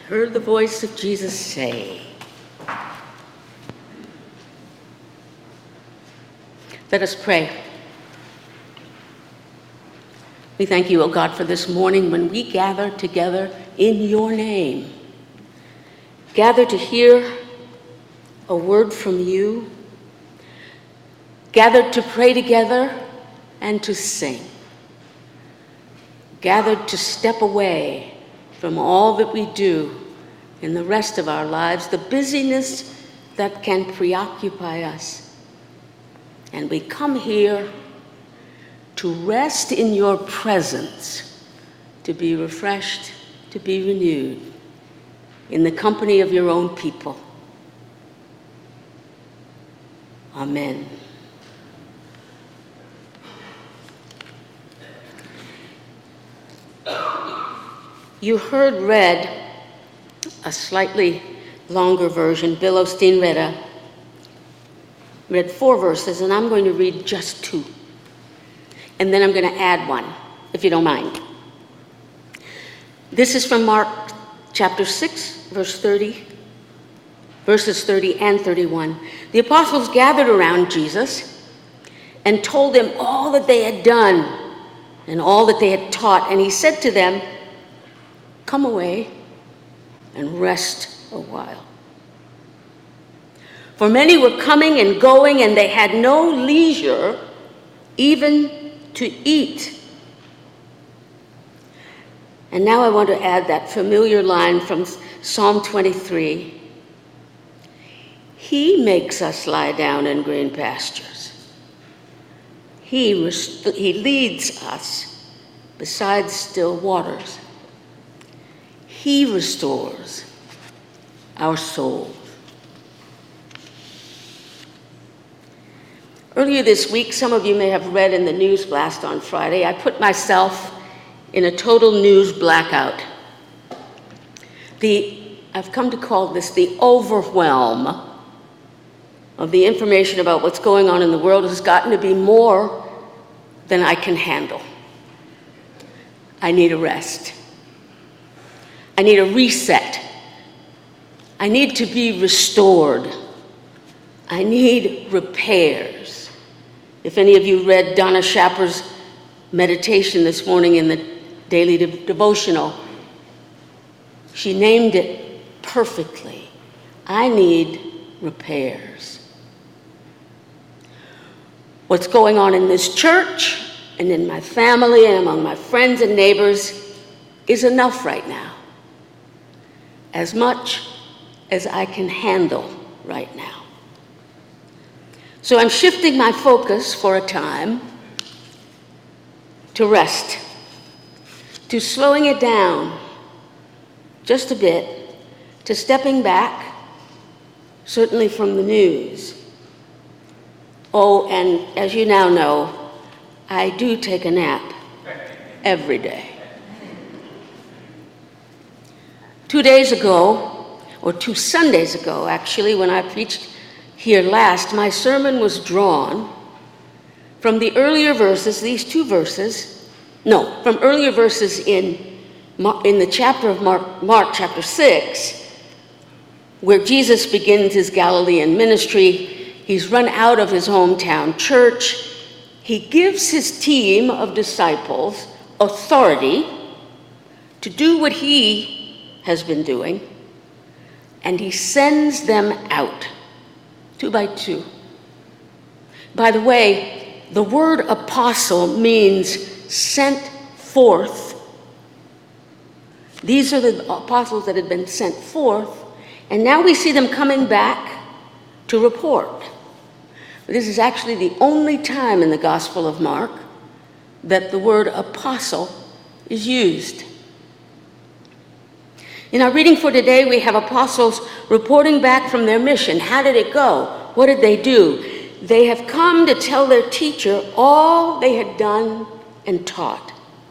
heard the voice of Jesus say. Let us pray. We thank you, O God, for this morning when we gather together in your name. Gather to hear a word from you. Gathered to pray together and to sing. Gathered to step away from all that we do in the rest of our lives, the busyness that can preoccupy us. And we come here to rest in your presence, to be refreshed, to be renewed in the company of your own people. Amen. You heard read a slightly longer version. Bill Osteen read 4 verses, and I'm going to read just 2. And then I'm going to add one, if you don't mind. This is from Mark chapter 6, verses 30 and 31. The apostles gathered around Jesus and told him all that they had done and all that they had taught. And he said to them, "Come away and rest a while." For many were coming and going, and they had no leisure even to eat. And now I want to add that familiar line from Psalm 23. He makes us lie down in green pastures. He leads us beside still waters. He restores our soul. Earlier this week, some of you may have read in the news blast on Friday, I put myself in a total news blackout. I've come to call this the overwhelm of the information about what's going on in the world has gotten to be more than I can handle. I need a rest. I need a reset. I need to be restored. I need repairs. If any of you read Donna Schapper's meditation this morning in the daily devotional, she named it perfectly. I need repairs. What's going on in this church and in my family and among my friends and neighbors is enough right now. As much as I can handle right now. So I'm shifting my focus for a time to rest, to slowing it down just a bit, to stepping back, certainly from the news. Oh, and as you now know, I do take a nap every day. 2 days ago, or 2 Sundays ago, actually, when I preached here last, my sermon was drawn from the earlier verses, from earlier verses in the chapter of Mark chapter 6, where Jesus begins his Galilean ministry. He's run out of his hometown church. He gives his team of disciples authority to do what he has been doing, and he sends them out 2 by 2. By the way, the word apostle means sent forth. These are the apostles that had been sent forth, and now we see them coming back to report. This is actually the only time in the Gospel of Mark that the word apostle is used. In our reading for today, we have apostles reporting back from their mission. How did it go? What did they do? They have come to tell their teacher all they had done and taught.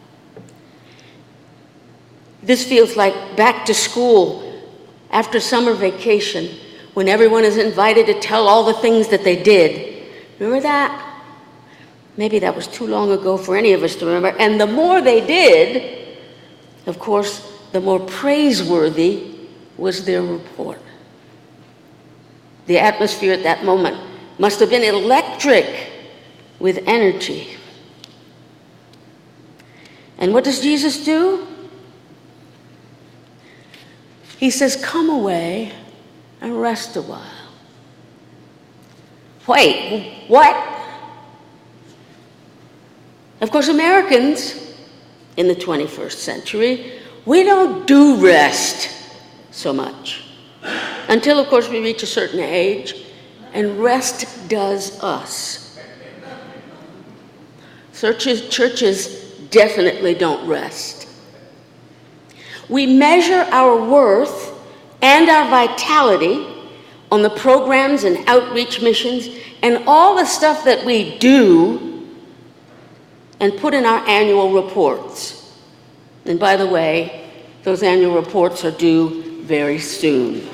This feels like back to school after summer vacation, when everyone is invited to tell all the things that they did. Remember that? Maybe that was too long ago for any of us to remember. And the more they did, of course, the more praiseworthy was their report. The atmosphere at that moment must have been electric with energy. And what does Jesus do? He says, come away and rest a while. Wait, what? Of course, Americans in the 21st century, we don't do rest so much. Until, of course, we reach a certain age, and rest does us. Churches definitely don't rest. We measure our worth and our vitality on the programs and outreach missions and all the stuff that we do and put in our annual reports. And by the way, those annual reports are due very soon.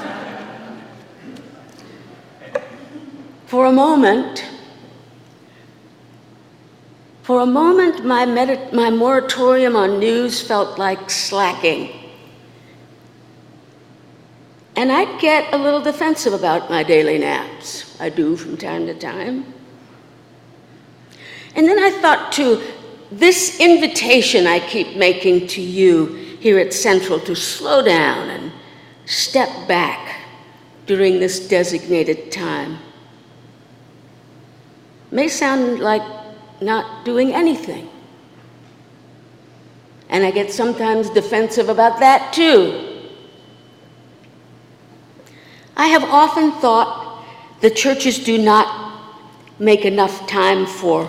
For a moment, my moratorium on news felt like slacking. And I'd get a little defensive about my daily naps. I do from time to time. And then I thought, too, this invitation I keep making to you here at Central to slow down and step back during this designated time may sound like not doing anything. And I get sometimes defensive about that too. I have often thought the churches do not make enough time for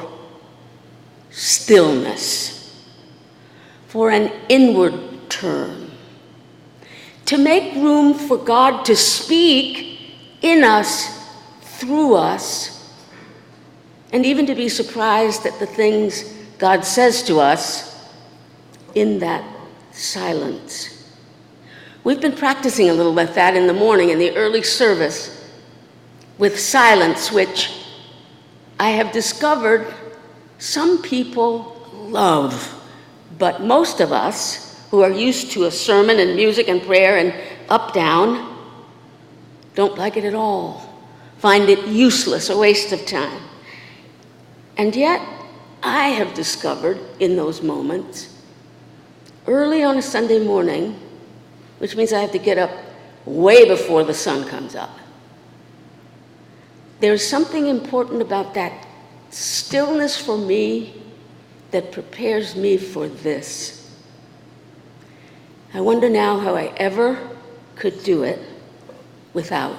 stillness, for an inward turn, to make room for God to speak in us, through us, and even to be surprised at the things God says to us in that silence. We've been practicing a little with that in the morning in the early service with silence, which I have discovered some people love, but most of us who are used to a sermon and music and prayer and up, down, don't like it at all, find it useless, a waste of time. And yet, I have discovered in those moments, early on a Sunday morning, which means I have to get up way before the sun comes up, there's something important about that stillness for me that prepares me for this. I wonder now how I ever could do it without.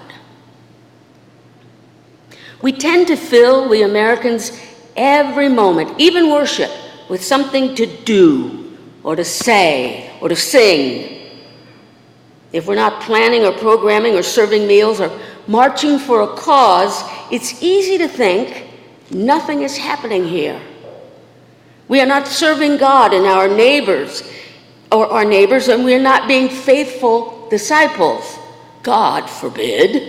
We tend to fill, we Americans, every moment, even worship, with something to do or to say or to sing. If we're not planning or programming or serving meals or marching for a cause, it's easy to think nothing is happening here. We are not serving God and our neighbors, and we are not being faithful disciples. God forbid.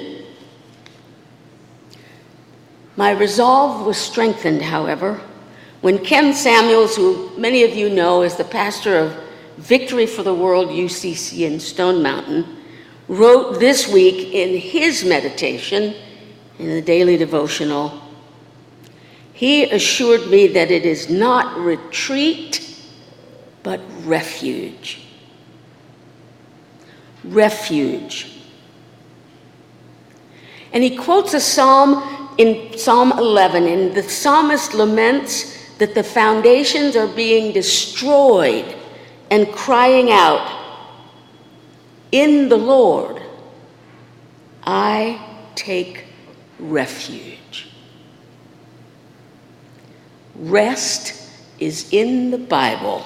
My resolve was strengthened, however, when Ken Samuels, who many of you know is the pastor of Victory for the World UCC in Stone Mountain, wrote this week in his meditation in the daily devotional, he assured me that it is not retreat, but refuge. Refuge. And he quotes a psalm in Psalm 11, and the psalmist laments that the foundations are being destroyed and crying out, "In the Lord, I take refuge." Rest is in the Bible.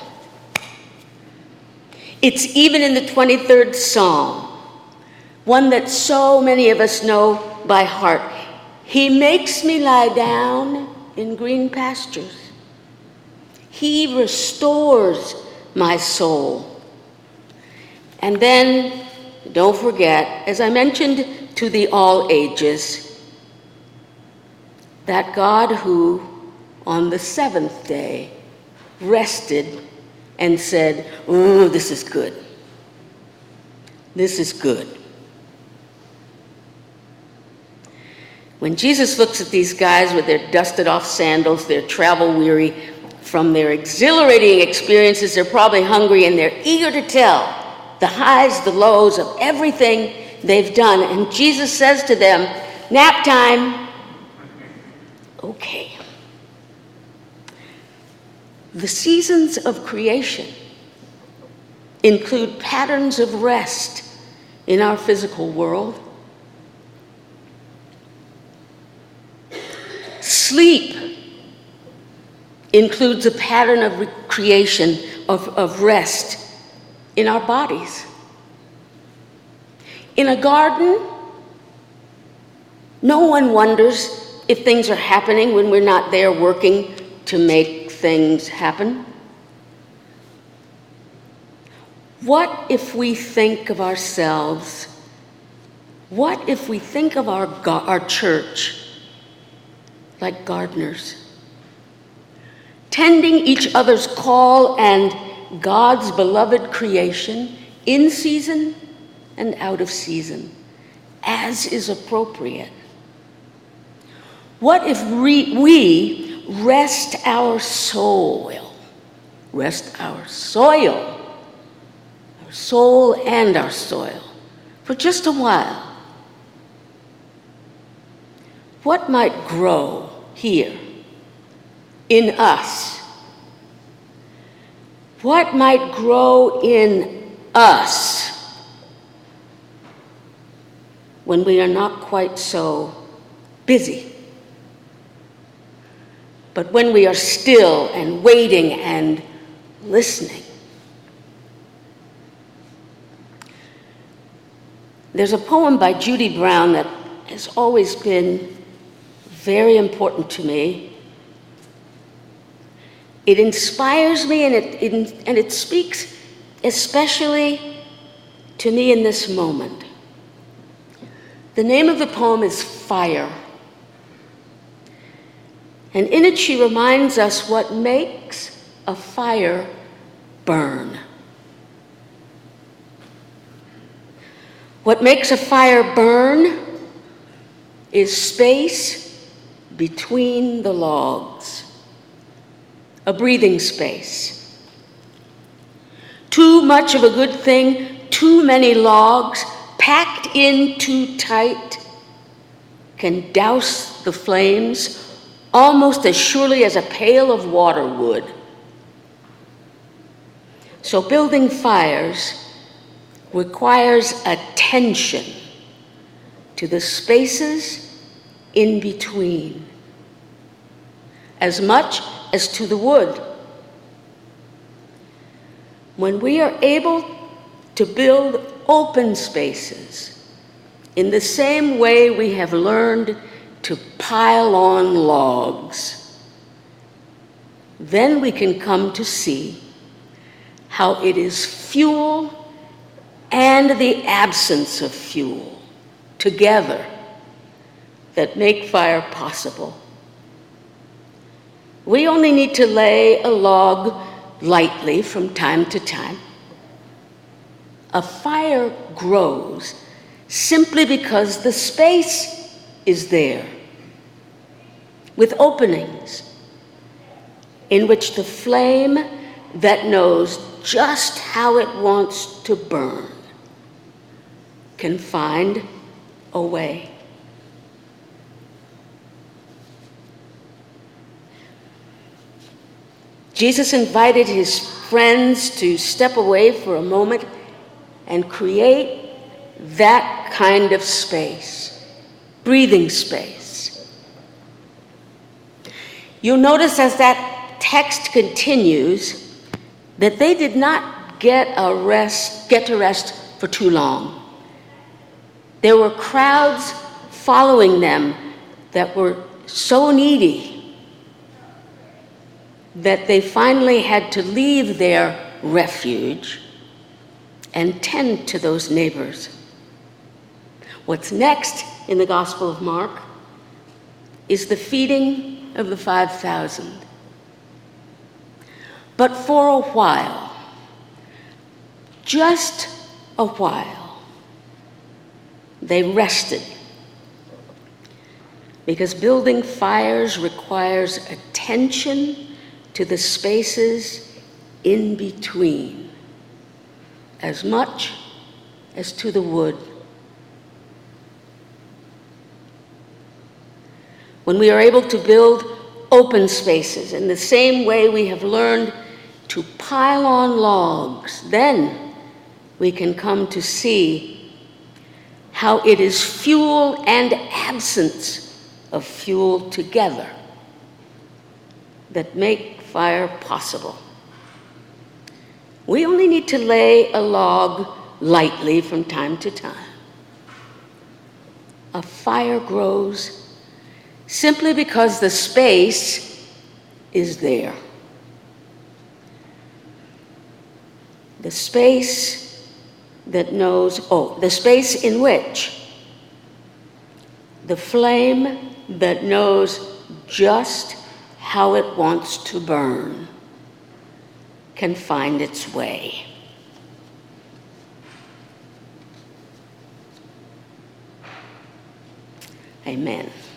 It's even in the 23rd Psalm, one that so many of us know by heart. He makes me lie down in green pastures. He restores my soul. And then, don't forget, as I mentioned to the all ages, that God who, on the seventh day, rested and said, "Ooh, this is good." This is good. When Jesus looks at these guys with their dusted off sandals, they're travel weary from their exhilarating experiences, they're probably hungry and they're eager to tell the highs, the lows of everything they've done. And Jesus says to them, nap time. Okay. The seasons of creation include patterns of rest in our physical world. Sleep includes a pattern of creation, of rest in our bodies. In a garden, no one wonders if things are happening when we're not there working to make things happen. What if we think of ourselves, what if we think of our church like gardeners, tending each other's call and God's beloved creation in season and out of season, as is appropriate? What if we rest our soul and our soil, for just a while? What might grow here in us? What might grow in us when we are not quite so busy, but when we are still and waiting and listening? There's a poem by Judy Brown that has always been very important to me. It inspires me, and it speaks especially to me in this moment. The name of the poem is Fire. And in it she reminds us what makes a fire burn. What makes a fire burn is space between the logs, a breathing space. Too much of a good thing, too many logs packed in too tight can douse the flames almost as surely as a pail of water would. So building fires requires attention to the spaces in between, as much as to the wood. When we are able to build open spaces in the same way we have learned to pile on logs, then we can come to see how it is fuel and the absence of fuel together that make fire possible. We only need to lay a log lightly from time to time. A fire grows simply because the space is there, with openings in which the flame that knows just how it wants to burn can find a way. Jesus invited his friends to step away for a moment and create that kind of space, breathing space. You'll notice as that text continues that they did not get to rest for too long. There were crowds following them that were so needy that they finally had to leave their refuge and tend to those neighbors. What's next in the Gospel of Mark is the feeding of the 5,000. But for a while, just a while, They rested. Because building fires requires attention to the spaces in between, as much as to the wood. When we are able to build open spaces in the same way we have learned to pile on logs, then we can come to see how it is fuel and absence of fuel together that make fire possible. We only need to lay a log lightly from time to time. A fire grows simply because the space is there. The space that knows, the space in which the flame that knows just how it wants to burn can find its way. Amen.